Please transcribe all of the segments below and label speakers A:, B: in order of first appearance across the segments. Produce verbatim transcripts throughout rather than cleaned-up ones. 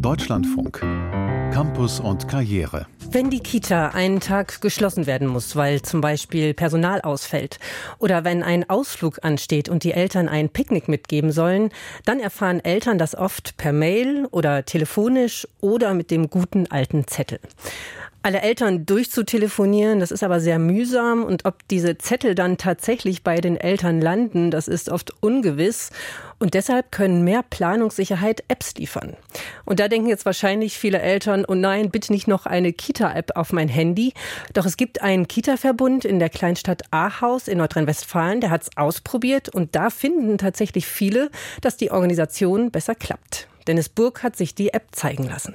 A: Deutschlandfunk. Campus und Karriere.
B: Wenn die Kita einen Tag geschlossen werden muss, weil zum Beispiel Personal ausfällt oder wenn ein Ausflug ansteht und die Eltern ein Picknick mitgeben sollen, dann erfahren Eltern das oft per Mail oder telefonisch oder mit dem guten alten Zettel. Alle Eltern durchzutelefonieren, das ist aber sehr mühsam und ob diese Zettel dann tatsächlich bei den Eltern landen, das ist oft ungewiss und deshalb können mehr Planungssicherheit Apps liefern. Und da denken jetzt wahrscheinlich viele Eltern, oh nein, bitte nicht noch eine Kita-App auf mein Handy. Doch es gibt einen Kita-Verbund in der Kleinstadt Ahaus in Nordrhein-Westfalen, der hat es ausprobiert und da finden tatsächlich viele, dass die Organisation besser klappt. Dennis Burg hat sich die App zeigen lassen.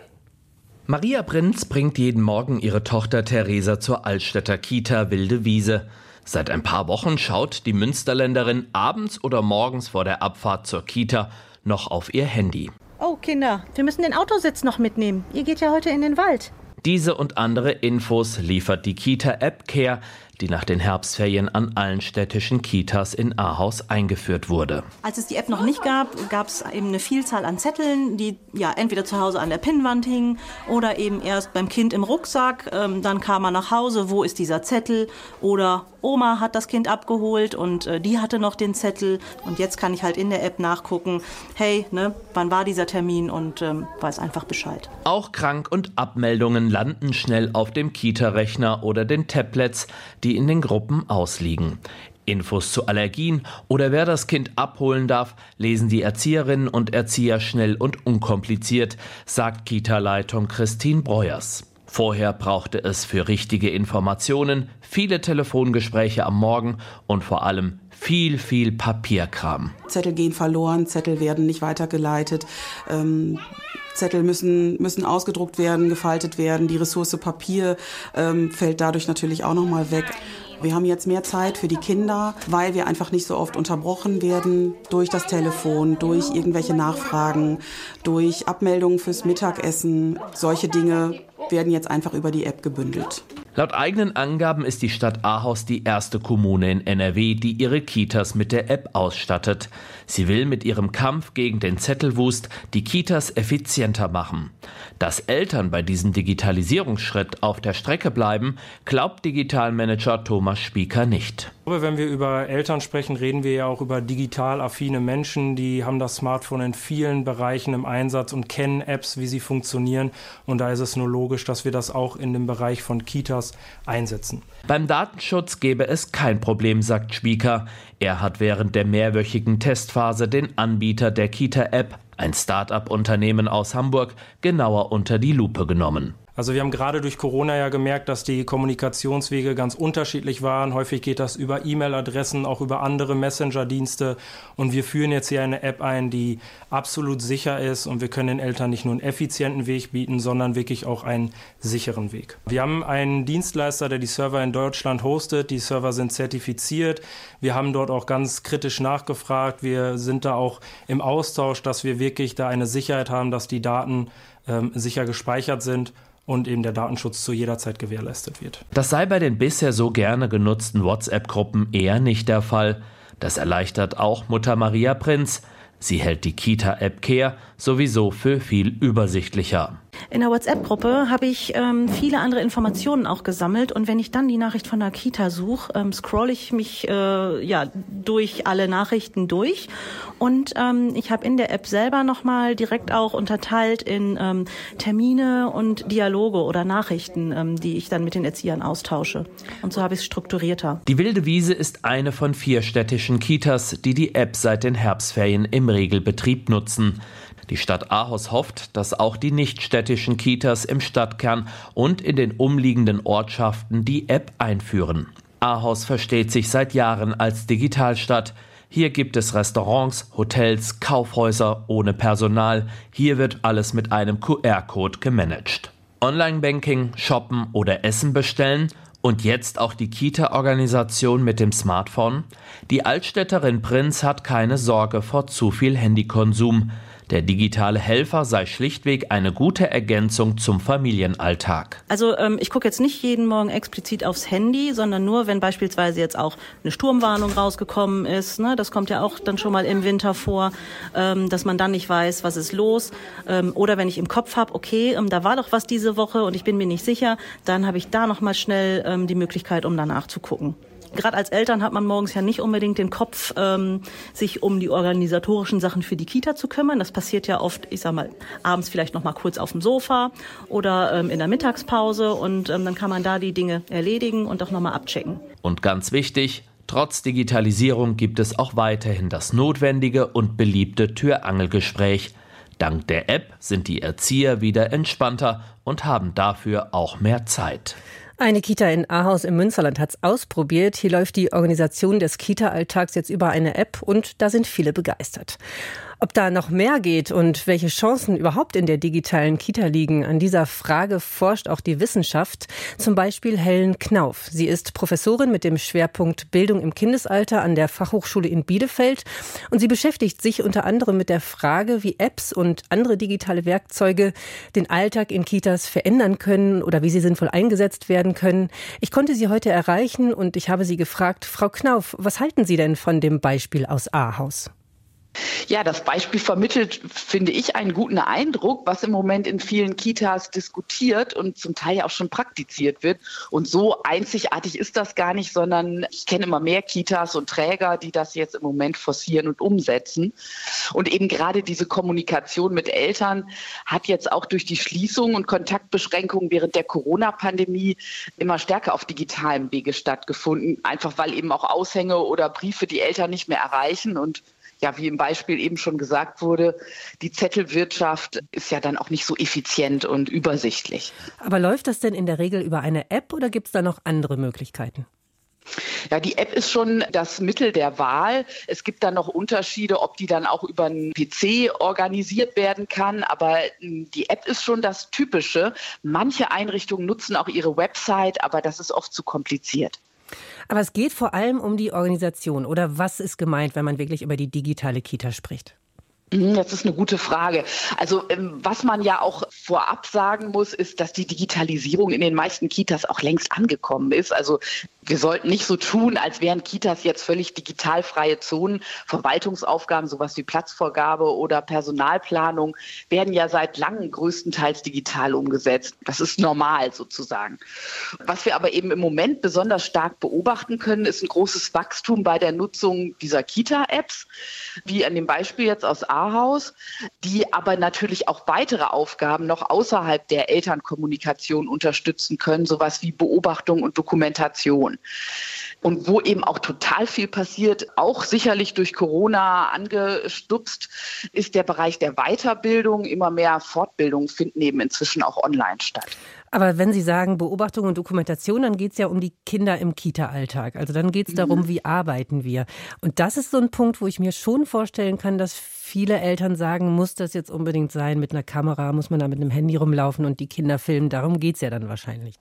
C: Maria Prinz bringt jeden Morgen ihre Tochter Theresa zur Altstädter Kita Wilde Wiese. Seit ein paar Wochen schaut die Münsterländerin abends oder morgens vor der Abfahrt zur Kita noch auf ihr Handy.
D: Oh Kinder, wir müssen den Autositz noch mitnehmen. Ihr geht ja heute in den Wald.
C: Diese und andere Infos liefert die Kita-App Care, die nach den Herbstferien an allen städtischen Kitas in Ahaus eingeführt wurde.
E: Als es die App noch nicht gab, gab es eben eine Vielzahl an Zetteln, die ja entweder zu Hause an der Pinnwand hingen oder eben erst beim Kind im Rucksack. Ähm, dann kam man nach Hause, wo ist dieser Zettel? Oder Oma hat das Kind abgeholt und äh, die hatte noch den Zettel. Und jetzt kann ich halt in der App nachgucken, hey, ne, wann war dieser Termin und ähm, weiß einfach Bescheid.
C: Auch Krank- und Abmeldungen landen schnell auf dem Kita-Rechner oder den Tablets, die in den Gruppen ausliegen. Infos zu Allergien oder wer das Kind abholen darf, lesen die Erzieherinnen und Erzieher schnell und unkompliziert, sagt Kita-Leitung Christine Breuers. Vorher brauchte es für richtige Informationen viele Telefongespräche am Morgen und vor allem viel, viel Papierkram.
F: Zettel gehen verloren, Zettel werden nicht weitergeleitet. Ähm Zettel müssen, müssen ausgedruckt werden, gefaltet werden. Die Ressource Papier ähm, fällt dadurch natürlich auch nochmal weg. Wir haben jetzt mehr Zeit für die Kinder, weil wir einfach nicht so oft unterbrochen werden durch das Telefon, durch irgendwelche Nachfragen, durch Abmeldungen fürs Mittagessen. Solche Dinge werden jetzt einfach über die App gebündelt.
C: Laut eigenen Angaben ist die Stadt Ahaus die erste Kommune in N R W, die ihre Kitas mit der App ausstattet. Sie will mit ihrem Kampf gegen den Zettelwust die Kitas effizienter machen. Dass Eltern bei diesem Digitalisierungsschritt auf der Strecke bleiben, glaubt Digitalmanager Thomas Spieker nicht.
G: Wenn wir über Eltern sprechen, reden wir ja auch über digital affine Menschen, die haben das Smartphone in vielen Bereichen im Einsatz und kennen Apps, wie sie funktionieren. Und da ist es nur logisch, dass wir das auch in dem Bereich von Kitas einsetzen.
C: Beim Datenschutz gäbe es kein Problem, sagt Spieker. Er hat während der mehrwöchigen Testphase den Anbieter der Kita-App, ein Start-up-Unternehmen aus Hamburg, genauer unter die Lupe genommen.
G: Also wir haben gerade durch Corona ja gemerkt, dass die Kommunikationswege ganz unterschiedlich waren. Häufig geht das über E-Mail-Adressen, auch über andere Messenger-Dienste. Und wir führen jetzt hier eine App ein, die absolut sicher ist. Und wir können den Eltern nicht nur einen effizienten Weg bieten, sondern wirklich auch einen sicheren Weg. Wir haben einen Dienstleister, der die Server in Deutschland hostet. Die Server sind zertifiziert. Wir haben dort auch ganz kritisch nachgefragt. Wir sind da auch im Austausch, dass wir wirklich da eine Sicherheit haben, dass die Daten ähm, sicher gespeichert sind und eben der Datenschutz zu jeder Zeit gewährleistet wird.
C: Das sei bei den bisher so gerne genutzten WhatsApp-Gruppen eher nicht der Fall. Das erleichtert auch Mutter Maria Prinz. Sie hält die Kita-App Care sowieso für viel übersichtlicher.
D: In der WhatsApp-Gruppe habe ich ähm, viele andere Informationen auch gesammelt und wenn ich dann die Nachricht von der Kita suche, ähm, scrolle ich mich äh, ja durch alle Nachrichten durch und ähm, ich habe in der App selber nochmal direkt auch unterteilt in ähm, Termine und Dialoge oder Nachrichten, ähm, die ich dann mit den Erziehern austausche. Und so habe ich es strukturierter.
C: Die Wilde Wiese ist eine von vier städtischen Kitas, die die App seit den Herbstferien im Regelbetrieb nutzen. Die Stadt Ahaus hofft, dass auch die nichtstädtischen Kitas im Stadtkern und in den umliegenden Ortschaften die App einführen. Ahaus versteht sich seit Jahren als Digitalstadt. Hier gibt es Restaurants, Hotels, Kaufhäuser ohne Personal. Hier wird alles mit einem Q R-Code gemanagt. Online-Banking, Shoppen oder Essen bestellen und jetzt auch die Kita-Organisation mit dem Smartphone? Die Altstädterin Prinz hat keine Sorge vor zu viel Handykonsum. Der digitale Helfer sei schlichtweg eine gute Ergänzung zum Familienalltag.
D: Also ähm, ich gucke jetzt nicht jeden Morgen explizit aufs Handy, sondern nur, wenn beispielsweise jetzt auch eine Sturmwarnung rausgekommen ist. Ne? Das kommt ja auch dann schon mal im Winter vor, ähm, dass man dann nicht weiß, was ist los. Ähm, oder wenn ich im Kopf habe, okay, ähm, da war doch was diese Woche und ich bin mir nicht sicher, dann habe ich da noch mal schnell ähm, die Möglichkeit, um danach zu gucken. Gerade als Eltern hat man morgens ja nicht unbedingt den Kopf, ähm, sich um die organisatorischen Sachen für die Kita zu kümmern. Das passiert ja oft, ich sag mal, abends vielleicht noch mal kurz auf dem Sofa oder ähm, in der Mittagspause und ähm, dann kann man da die Dinge erledigen und auch noch mal abchecken.
C: Und ganz wichtig, trotz Digitalisierung gibt es auch weiterhin das notwendige und beliebte Tür-Angel-Gespräch. Dank der App sind die Erzieher wieder entspannter und haben dafür auch mehr Zeit.
B: Eine Kita in Ahaus im Münsterland hat's ausprobiert. Hier läuft die Organisation des Kita-Alltags jetzt über eine App und da sind viele begeistert. Ob da noch mehr geht und welche Chancen überhaupt in der digitalen Kita liegen, an dieser Frage forscht auch die Wissenschaft. Zum Beispiel Helen Knauf. Sie ist Professorin mit dem Schwerpunkt Bildung im Kindesalter an der Fachhochschule in Bielefeld. Und sie beschäftigt sich unter anderem mit der Frage, wie Apps und andere digitale Werkzeuge den Alltag in Kitas verändern können oder wie sie sinnvoll eingesetzt werden können. Ich konnte sie heute erreichen und ich habe sie gefragt, Frau Knauf, was halten Sie denn von dem Beispiel aus Ahaus?
H: Ja, das Beispiel vermittelt, finde ich, einen guten Eindruck, was im Moment in vielen Kitas diskutiert und zum Teil auch schon praktiziert wird. Und so einzigartig ist das gar nicht, sondern ich kenne immer mehr Kitas und Träger, die das jetzt im Moment forcieren und umsetzen. Und eben gerade diese Kommunikation mit Eltern hat jetzt auch durch die Schließungen und Kontaktbeschränkungen während der Corona-Pandemie immer stärker auf digitalem Wege stattgefunden. Einfach weil eben auch Aushänge oder Briefe die Eltern nicht mehr erreichen und ja, wie im Beispiel eben schon gesagt wurde, die Zettelwirtschaft ist ja dann auch nicht so effizient und übersichtlich.
B: Aber läuft das denn in der Regel über eine App oder gibt es da noch andere Möglichkeiten?
H: Ja, die App ist schon das Mittel der Wahl. Es gibt dann noch Unterschiede, ob die dann auch über einen P C organisiert werden kann. Aber die App ist schon das Typische. Manche Einrichtungen nutzen auch ihre Website, aber das ist oft zu kompliziert.
B: Aber es geht vor allem um die Organisation. Oder was ist gemeint, wenn man wirklich über die digitale Kita spricht?
H: Das ist eine gute Frage. Also was man ja auch vorab sagen muss, ist, dass die Digitalisierung in den meisten Kitas auch längst angekommen ist. Also wir sollten nicht so tun, als wären Kitas jetzt völlig digitalfreie Zonen. Verwaltungsaufgaben, sowas wie Platzvorgabe oder Personalplanung, werden ja seit langem größtenteils digital umgesetzt. Das ist normal sozusagen. Was wir aber eben im Moment besonders stark beobachten können, ist ein großes Wachstum bei der Nutzung dieser Kita-Apps, wie an dem Beispiel jetzt aus Ahaus, die aber natürlich auch weitere Aufgaben noch außerhalb der Elternkommunikation unterstützen können, sowas wie Beobachtung und Dokumentation. Und wo eben auch total viel passiert, auch sicherlich durch Corona angestupst, ist der Bereich der Weiterbildung. Immer mehr Fortbildungen finden eben inzwischen auch online statt.
B: Aber wenn Sie sagen Beobachtung und Dokumentation, dann geht es ja um die Kinder im Kita-Alltag. Also dann geht es darum, wie arbeiten wir. Und das ist so ein Punkt, wo ich mir schon vorstellen kann, dass viele Eltern sagen, muss das jetzt unbedingt sein mit einer Kamera, muss man da mit einem Handy rumlaufen und die Kinder filmen. Darum geht es ja dann wahrscheinlich.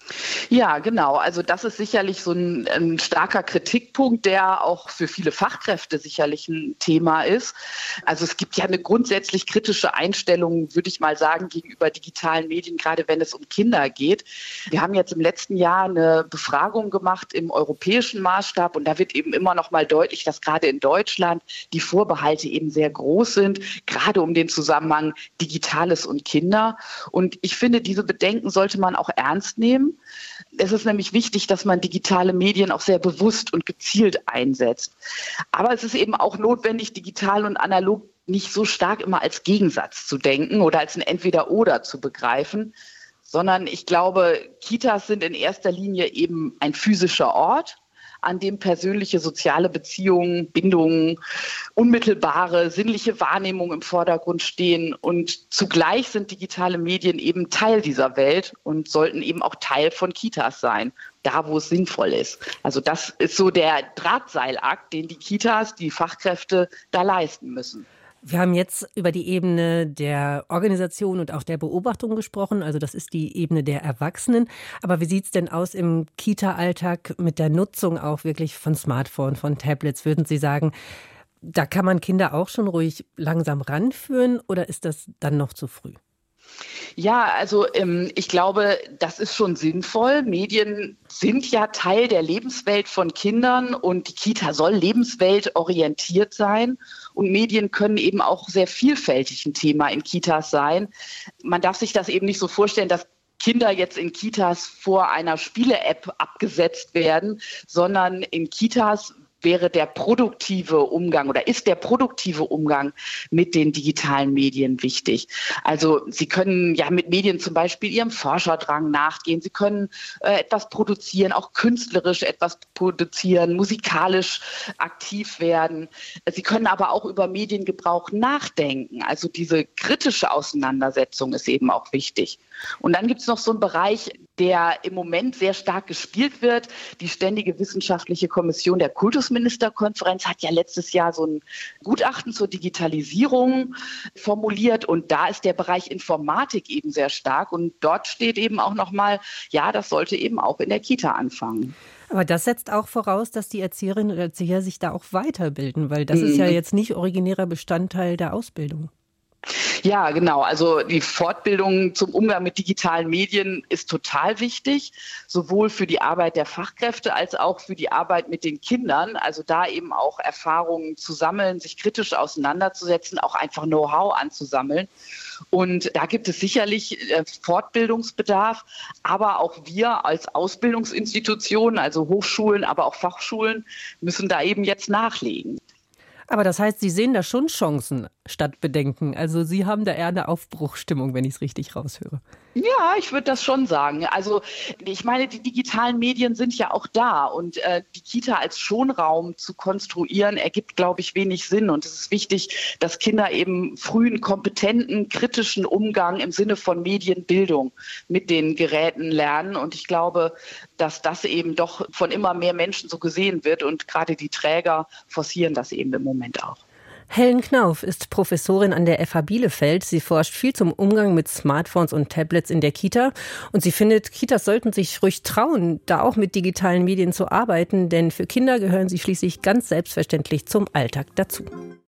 H: Ja, genau. Also das ist sicherlich so ein, ein starker Kritikpunkt, der auch für viele Fachkräfte sicherlich ein Thema ist. Also es gibt ja eine grundsätzlich kritische Einstellung, würde ich mal sagen, gegenüber digitalen Medien, gerade wenn es um Kinder geht. Wir haben jetzt im letzten Jahr eine Befragung gemacht im europäischen Maßstab und da wird eben immer noch mal deutlich, dass gerade in Deutschland die Vorbehalte eben sehr groß sind, gerade um den Zusammenhang Digitales und Kinder. Und ich finde, diese Bedenken sollte man auch ernst nehmen. Es ist nämlich wichtig, dass man digitale Medien auch sehr bewusst und gezielt einsetzt. Aber es ist eben auch notwendig, digital und analog nicht so stark immer als Gegensatz zu denken oder als ein Entweder-Oder zu begreifen, sondern ich glaube, Kitas sind in erster Linie eben ein physischer Ort, an dem persönliche soziale Beziehungen, Bindungen, unmittelbare sinnliche Wahrnehmung im Vordergrund stehen. Und zugleich sind digitale Medien eben Teil dieser Welt und sollten eben auch Teil von Kitas sein, da wo es sinnvoll ist. Also das ist so der Drahtseilakt, den die Kitas, die Fachkräfte da leisten müssen.
B: Wir haben jetzt über die Ebene der Organisation und auch der Beobachtung gesprochen. Also das ist die Ebene der Erwachsenen. Aber wie sieht es denn aus im Kita-Alltag mit der Nutzung auch wirklich von Smartphone, von Tablets? Würden Sie sagen, Da kann man Kinder auch schon ruhig langsam ranführen oder ist das dann noch zu früh?
H: Ja, also ähm, ich glaube, das ist schon sinnvoll. Medien sind ja Teil der Lebenswelt von Kindern und die Kita soll lebensweltorientiert sein. Und Medien können eben auch sehr vielfältig ein Thema in Kitas sein. Man darf sich das eben nicht so vorstellen, dass Kinder jetzt in Kitas vor einer Spiele-App abgesetzt werden, sondern in Kitas wäre der produktive Umgang oder ist der produktive Umgang mit den digitalen Medien wichtig. Also Sie können ja mit Medien zum Beispiel Ihrem Forscherdrang nachgehen. Sie können äh, etwas produzieren, auch künstlerisch etwas produzieren, musikalisch aktiv werden. Sie können aber auch über Mediengebrauch nachdenken. Also diese kritische Auseinandersetzung ist eben auch wichtig. Und dann gibt es noch so einen Bereich, der im Moment sehr stark gespielt wird. Die Ständige Wissenschaftliche Kommission der Kultusministerkonferenz hat ja letztes Jahr so ein Gutachten zur Digitalisierung formuliert. Und da ist der Bereich Informatik eben sehr stark. Und dort steht eben auch nochmal, ja, das sollte eben auch in der Kita anfangen.
B: Aber das setzt auch voraus, dass die Erzieherinnen und Erzieher sich da auch weiterbilden, weil das mhm. ist ja jetzt nicht originärer Bestandteil der Ausbildung.
H: Ja, genau. Also die Fortbildung zum Umgang mit digitalen Medien ist total wichtig, sowohl für die Arbeit der Fachkräfte als auch für die Arbeit mit den Kindern. Also da eben auch Erfahrungen zu sammeln, sich kritisch auseinanderzusetzen, auch einfach Know-how anzusammeln. Und da gibt es sicherlich Fortbildungsbedarf, aber auch wir als Ausbildungsinstitutionen, also Hochschulen, aber auch Fachschulen, müssen da eben jetzt nachlegen.
B: Aber das heißt, Sie sehen da schon Chancen statt Bedenken. Also Sie haben da eher eine Aufbruchsstimmung, wenn ich es richtig raushöre.
H: Ja, ich würde das schon sagen. Also ich meine, die digitalen Medien sind ja auch da. Und äh, die Kita als Schonraum zu konstruieren, ergibt, glaube ich, wenig Sinn. Und es ist wichtig, dass Kinder eben frühen, kompetenten, kritischen Umgang im Sinne von Medienbildung mit den Geräten lernen. Und ich glaube, dass das eben doch von immer mehr Menschen so gesehen wird. Und gerade die Träger forcieren das eben im Moment auch.
B: Helen Knauf ist Professorin an der F H Bielefeld. Sie forscht viel zum Umgang mit Smartphones und Tablets in der Kita. Und sie findet, Kitas sollten sich ruhig trauen, da auch mit digitalen Medien zu arbeiten. Denn für Kinder gehören sie schließlich ganz selbstverständlich zum Alltag dazu.